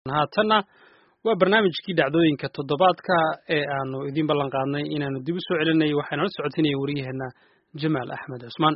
haatanna waa barnaamijkii dhacdooyinka toddobaadka ee aanu idin ballan qaadnay inaanu dib u soo celinay waxaana la socotinaya wariyaheena Jamaal Axmed Cusmaan.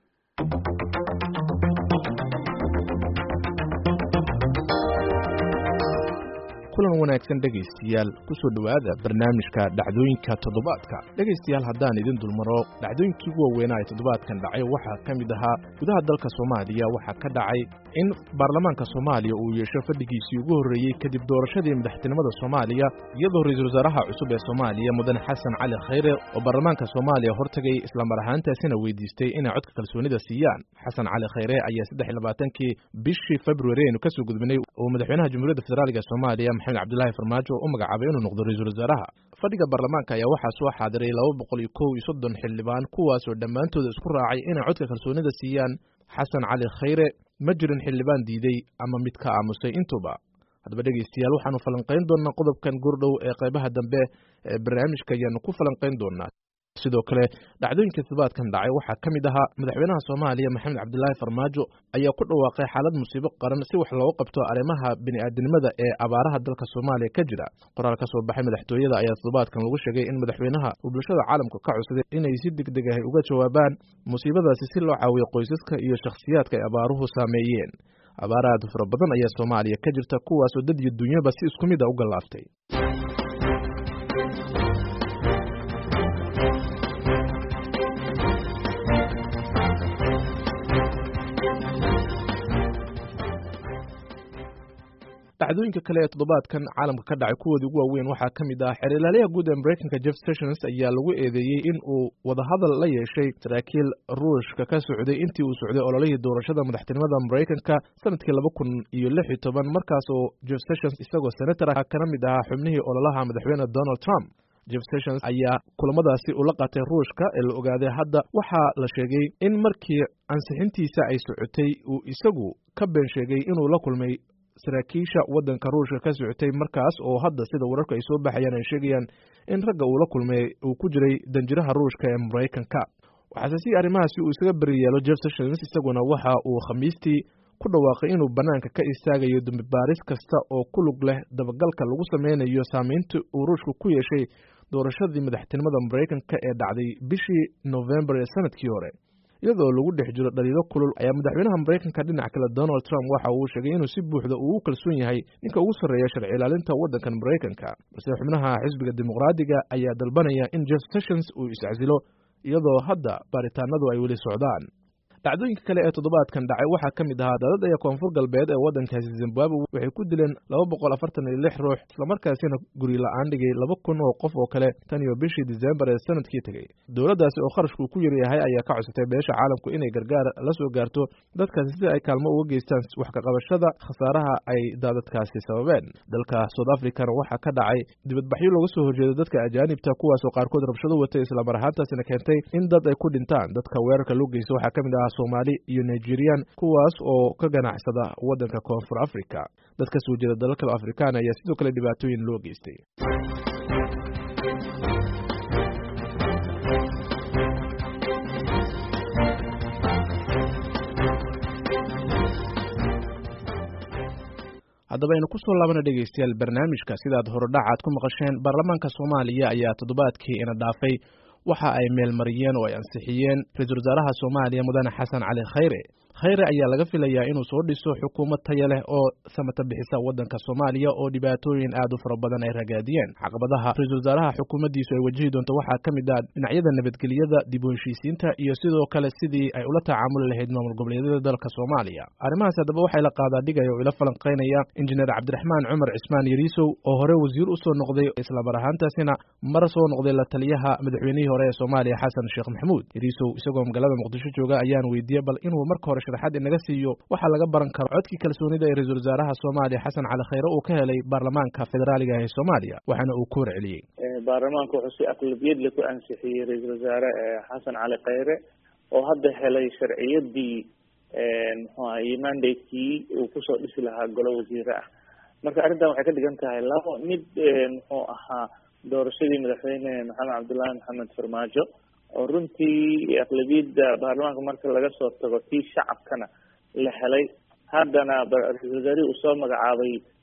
kulan wanaagsan dhegaystayaal ku soo dhawaada barnaamijka dhacdooyinka toddobaadka. dhegaystayaal haddaan idin dulmaro dhacdooyinkii ugu waaweynaa ee toddobaadkan dhacay waxaa ka mid ahaa gudaha dalka Soomaaliya waxaa ka dhacay in baarlamaanka Soomaaliya uu yeesho fadhigiisii ugu horreeyay kadib doorashadii madaxtinimada Soomaaliya iyadoo ra'iisul wasaaraha cusub ee Soomaaliya Mudane Xasan Cali Khayre oo baarlamaanka Soomaaliya hortagay isla mar ahaantaasina weydiistay inay codka kalsoonida siiyaan. Xasan Cali Khayre ayaa 23kii bishii February ka soo gudbinay oo madaxweynaha Jamhuuriyadda Federaalka Soomaaliya Maxamed Cabdullaahi Farmaajo oo magacaabay inuu noqdo ra'iisul wasaaraha. Fadhiga baarlamaanka ayaa waxaa soo xaadiray 231 xildhibaan kuwaas oo dhammaantood isku raacay inay codka kalsoonida siiyaan Xasan Cali Khayre. ma jirin xildhibaan diiday ama mid ka aamusay intuba. haddaba dhegaystayaal waxaanu falanqayn doonaa qodobkan gurdhow ee qaybaha dambe ee barnaamijka ayaanu ku falanqayn doonaa. sidoo kale dhacdooyinka toddobaadkan dhacay waxaa ka mid ahaa madaxweynaha Soomaaliya Maxamed Cabdullaahi Farmaajo ayaa ku dhawaaqay xaalad musiibo qaran si wax looga qabto arrimaha bini'aadanimada ee abaaraha dalka Soomaaliya ka jira. qoraal ka soo baxay madaxtooyada ayaa toddobaadkan lagu sheegay in madaxweynaha uu bulshada caalamka ka codsaday inay si degdeg ah uga jawaabaan musiibadaasi si loo caawiyo qoysaska iyo shakhsiyaadka ay abaaruhu saameeyeen. abaaraha fara badan ayaa Soomaaliya ka jirta kuwaas oo dad iyo dunyaba si isku mid ah u galaaftay. dhacdooyinka kale ee toddobaadkan caalamka ka dhacay kuwoodii ugu waaweyn waxaa ka mid ah xeerlaaliyaha guud ee Mareykanka Jeff Sessions ayaa lagu eedeeyey in uu wadahadal la yeeshay saraakiil Ruushka ka socday intii uu socday ololihii doorashada madaxtinimada Mareykanka sanadkii 2016 markaas oo Jeff Sessions isagoo senator ah kana mid ahaa xubnihii ololaha madaxweyne Donald Trump. Jeff Sessions ayaa kulamadaasi ula qaatay Ruushka ee la ogaaday hadda waxaa la sheegay in markii ansixintiisa ay socotay uu isagu ka been sheegay inuu la kulmay saraakiisha waddanka Ruushka ka socotay markaas oo hadda sida wararka ay soo baxayaan ay sheegayaan in ragga uu la kulmay uu ku jiray danjiraha Ruushka ee Mareykanka. waxaase si arrimahaasi uu isaga bariyeelo Jeff Sessions isaguna waxa uu Khamiistii ku dhawaaqay inuu banaanka ka istaagayo dambi baaris kasta oo ku lug leh dabagalka lagu sameynayo saameynta uu Ruushku ku yeeshay doorashadii madaxtinimada Mareykanka ee dhacday bishii November ee sanadkii hore. iyadoo lagu dhex jiro dhaliilo kulul ayaa madaxweynaha Mareykanka dhinaca kale Donald Trump waxa uu sheegay inuu si buuxda ugu kalsoon yahay ninka ugu sarreeya sharci ilaalinta waddankan Mareykanka balse xubnaha xisbiga dimuqraadiga ayaa dalbanaya in Jeff Sessions uu iscasilo iyadoo hadda baaritaanadu ay weli socdaan. dhacdooyinka kale ee toddobaadkan dhacay waxaa ka mid ahaa daadad ay koonfur galbeed ee waddankaasi Zimbabwe waxay ku dileen 246 ruux isla markaasina guri la'aan dhigay 2,000 oo qof oo kale tan iyo bishii December ee sanadkii tagay. dowladdaasi oo kharashku ku yar yahay ayaa ka codsatay beesha caalamku inay gargaar la soo gaarto dadkaasi si ay kaalmo uga geystaan wax ka qabashada khasaaraha ay daadadkaasi sababeen. dalka South Africa waxaa ka dhacay dibadbaxyo looga soo horjeedo dadka ajaanibta kuwaas oo qaarkood rabshado watay isla mar ahaantaasina keentay in dad ay ku dhintaan. dadka weerarka loo geystay waxaa ka mid ah Soomaali iyo Nigerian kuwaas oo ka ganacsada waddanka Koonfur Afrika. dadka soo jeeda dalalka Afrikaan ayaa sidoo kale dhibaatooyin loo geystay. haddaba aynu ku soo laabana dhegaystayaal barnaamijka sidaad horodhacaad ku maqasheen baarlamaanka Soomaaliya ayaa toddobaadkii ina dhaafay waxa ay meel mariyeen oo ay ansixiyeen ra'iisul wasaaraha Soomaaliya Mudane Xasan Cali Khayre ayaa laga filayaa inuu soo dhiso xukuumad tayo leh oo samata bixisa waddanka Soomaaliya oo dhibaatooyin aad u fara badan ay ragaadiyeen. caqabadaha ra'iisul wasaaraha xukuumaddiisu ay wajihi doonto waxaa ka mid ah dhinacyada nabadgelyada, dib u heshiisiinta iyo sidoo kale sidii ay ula tacaamuli lahayd maamul goboleedyada dalka Soomaaliya. arrimahaas haddaba waxay la qaadaa dhigaya oo ila falanqaynaya injineer Cabdiraxmaan Cumar Cismaan Yariisow oo hore wasiir u soo noqday isla mar ahaantaasina mar soo noqday la taliyaha madaxweynihii hore ee Soomaaliya Xasan Sheekh Maxamuud. Yariisow isagoo magaalada Muqdisho jooga ayaan weydiiyay bal inuu marka hore sharaxaad inaga siiyo waxa laga baran karo codkii kalsoonida ee ra'iisul wasaaraha Soomaaliya Xasan Cali Khayre uu ka helay baarlamaanka federaaliga ee Soomaaliya waxaana uu ku warceliyay. baarlamaanku wuxuu si aqlabiyad leh ku ansixiyay ra'iisul wasaare Xasan Cali Khayre oo hadda helay sharciyadii mandate-kii uu ku soo dhisi lahaa golo wasiire ah. marka arrintan waxay ka dhigan tahay labo mid muxuu ahaa doorashadii madaxweyne Maxamed Cabdullaahi Maxamed Farmaajo oo runtii aqlabiyadda baarlamaanka marka laga soo tago tii shacabkana la helay haddana ra-iisul wasaarihii uu soo magacaabay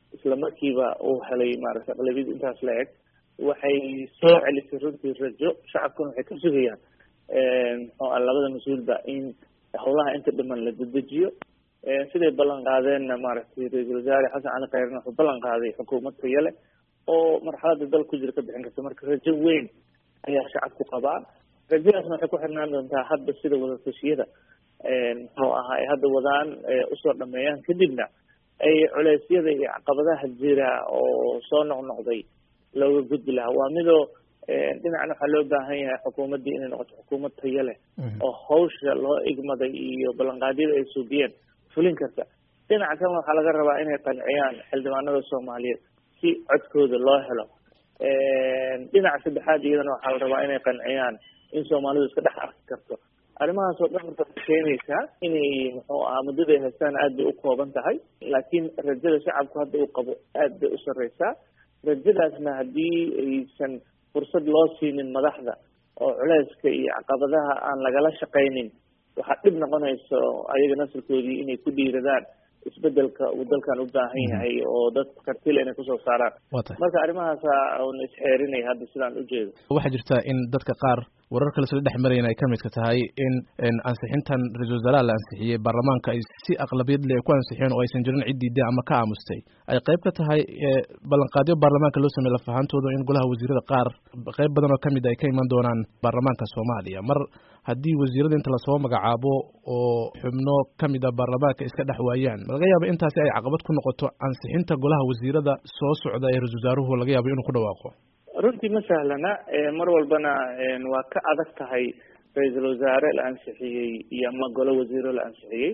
isla markiiba uu helay maaragtay aqlabiyad intaas la eg waxay soo celisay runtii rajo shacabkuna waxay ka sugayaan muxuu ah labada mas-uulba in howlaha inta dhiman la dedejiyo siday ballan qaadeenna maaragtay ra-iisul wasaare xasan cali khayrna wuxuu ballan qaaday xukuumad tayo leh oo marxaladda dal ku jira ka bixin karta marka rajo weyn ayaa shacabku qabaa rajadaasna waxay ku xirnaan doontaa hadda sida wadatashyada muxuu ahaa ay hadda wadaan usoo dhameeyaan kadibna ay culeysyada iyo caqabadaha jira oo soo noqnoqday looga gudbi lahaa waa midoo dhinacna waxaa loo baahan yahay xukuumaddii inay noqoto xukuumad tayo leh oo hawsha loo igmaday iyo ballanqaadyada ay suubiyeen fulin karta dhinaca kalena waxaa laga rabaa inay qanciyaan xildhibaanada soomaaliyeed si codkooda loo helo dhinaca saddexaad iyadana waxaa la rabaa inay qanciyaan in soomaalidu iska dhex arki karto arrimahaas oo dhan marka keenaysaa inay muxuu ahaa muddada ay haystaan aad bay u kooban tahay laakiin rajada shacabku hadda uu qabo aad bay u sarreysaa rajadaasna haddii aysan fursad loo siinin madaxda oo culeyska iyo caqabadaha aan lagala shaqaynin waxaa dhib noqonayso ayaga nasirkoodii inay ku dhiiradaan isbedelka uu dalkan u baahan yahay oo dad kartile inay kusoo saaraan marka arrimahaasa una isxeerinay hadda sidaan ujeedo waxaa jirta in dadka qaar warar kale soo dhex marayan ay kamidka tahay in ansixintan ra-iisul wasaaraha la ansixiyey baarlamaanka ay si aqlabiyad leh ku ansixiyeen oo aysan jirin cid diiday ama ka aamustay ay qayb ka tahay ballanqaadyo baarlamaanka loo sameeye lafahantooda in golaha wasiirada qaar qayb badan oo kamid ay ka iman doonaan baarlamaanka soomaaliya mar haddii wasiirada inta lasoo magacaabo oo xubno kamid a baarlamaanka iska dhex waayaan ma laga yaaba intaasi ay caqabad ku noqoto ansixinta golaha wasiirada soo socda ee ra-isul wasaaruhu laga yaabo inuu ku dhawaaqo runtii ma sahlana mar walbana waa ka adag tahay ra-iisul wasaare la ansixiyey iyo ama golo wasiiro la ansixiyey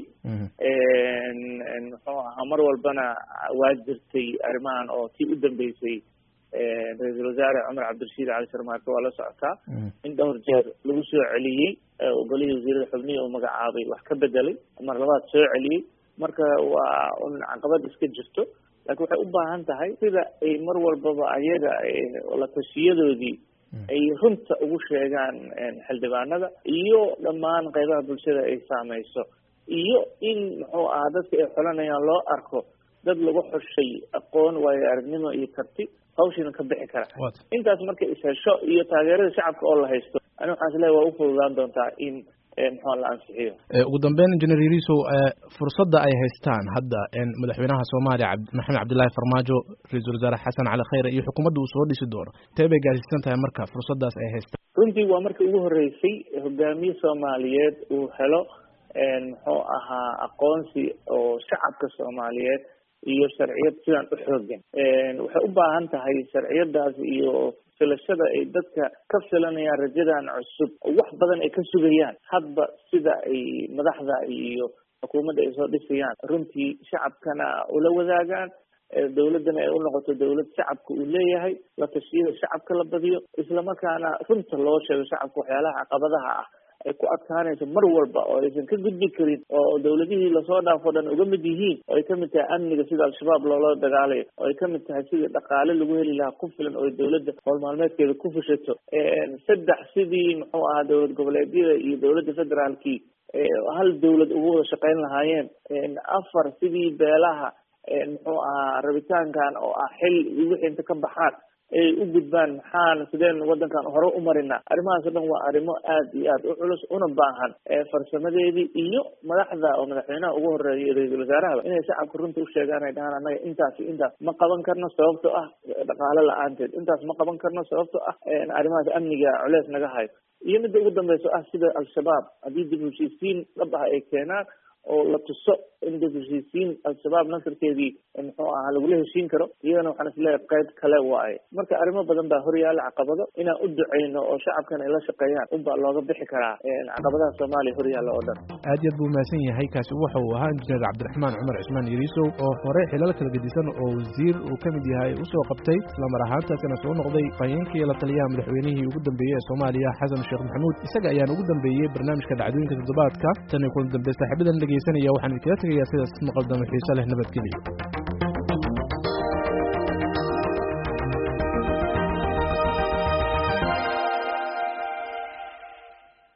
muxuu ahaa mar walbana waa jirtay arrimahan oo tii u dambeysay ra-iisul wasaare cumar cabdirashiid cali sharmaarke waa la socotaa in dhowr jeer lagu soo celiyey golihii wasiirada xubnihii uu magacaabay wax ka bedelay mar labaad soo celiyey marka waa un caqabad iska jirto laakiin waxay u baahan tahay sida ay mar walbaba ayaga la tashiyadoodii ay runta ugu sheegaan xildhibaanada iyo dhammaan qaybaha bulshada ay saameyso iyo in muxuu ahaa dadka ay xolanayaan loo arko dad lagu xushay aqoon waayo aragnimo iyo karti hawshiina ka bixi kara intaas markay ishesho iyo taageerada shacabka oo la haysto ani waxaan isleeyahay waa u fududaan doontaa in muxuu la ansixiyo ugu dambeyn engineer yariso fursadda ay haystaan hadda madaxweynaha soomaaliya maxamed cabdillaahi farmaajo ra-iisul wasaare xasan cali khayre iyo xukuumadda uu soo dhisi doono intee bay gaarsiisan tahay marka fursaddaas ay haystaan runtii waa markii ugu horreysay hogaamiye soomaaliyeed uu helo muxuu ahaa aqoonsi oo shacabka soomaaliyeed iyo sharciyad sidaan u xoogan waxay u baahan tahay sharciyadaas iyo filashada ay dadka ka filanayaan rajadan cusub oo wax badan ay ka sugayaan hadba sida ay madaxda iyo xukuumadda ay soo dhisayaan runtii shacabkana ula wadaagaan dawladdana ay u noqoto dawlad shacabka uu leeyahay la tashiyada shacabka la badiyo islamarkaana runta loo sheego shacabka waxyaalaha caqabadaha ah ay ku adkaanayso mar walba oo aysan ka gudbi karin oo dawladihii lasoo dhaafo dhan uga mid yihiin oo ay kamid tahay amniga sida al-shabaab loola dagaalayo oo ay kamid tahay sidii dhaqaale lagu heli lahaa ku filan oo dawladda howl maalmeedkeeda ku fushato saddex sidii muxuu ahaa dawlad goboleedyada iyo dawladda federaalkii hal dawlad ugu wada shaqayn lahaayeen afar sidii beelaha muxuu ahaa rabitaankan oo ah xil iyo wixii inta ka baxaan ay u gudbaan maxaan sideen wadankan hore u marinaa arrimahaas o dhan waa arrimo aad iyo aad u culus una baahan farsamadeedii iyo madaxda oo madaxweynaha ugu horeeya ra-iisul wasaarahaba inay shacabka runta u sheegaan ay dhahaan annaga intaas iyo intaas ma qaban karno sababto ah dhaqaale la-aanteed intaas ma qaban karno sababto ah arrimahaas amniga culeys naga hayo iyo midda ugu dambeyso ah sida al-shabaab haddii dib heshiisiin dhab ah ay keenaan oo la tuso in dib heshiisiin al-shabaab nasarkeedii muxuu ahaa lagula heshiin karo iyadana waxaan isleeyahay qayb kale waaye marka arrimo badan baa horyaala caqabado inaan u duceyno oo shacabkan ay la shaqeeyaan unbaa looga bixi karaa caqabadaha soomaaliya horyaala oo dhan aad iyo aad buu mahadsan yahay kaasi waxa uu ahaa injineer cabdiraxmaan cumar cismaan yariisow oo hore xilal kala gedisan oo wasiir uu ka mid yahay usoo qabtay islamar ahaantaasina soo noqday fayeenkii la taliyaha madaxweynihii ugu dambeeyey ee soomaaliya xasan sheekh maxamuud isaga ayaan ugu dambeeyey barnaamijka dhacdooyinka toddobaadka tan iyo kulan dambe saaxiibadan dhegeysanaya waxaan idinkaga tegayaa sidaas maqal dama xiiso leh nabadgelyo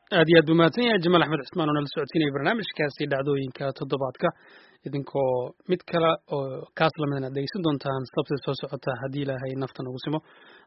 aad iyo aad buu mahadsan yahay Jamaal Axmed Cismaan oo nala socodsiinaya barnaamijkaasi dhacdooyinka toddobaadka idinkoo mid kale oo kaas lamidna dhegeysan doontaan sabti soo socota haddii Ilaahay nafta nagu simo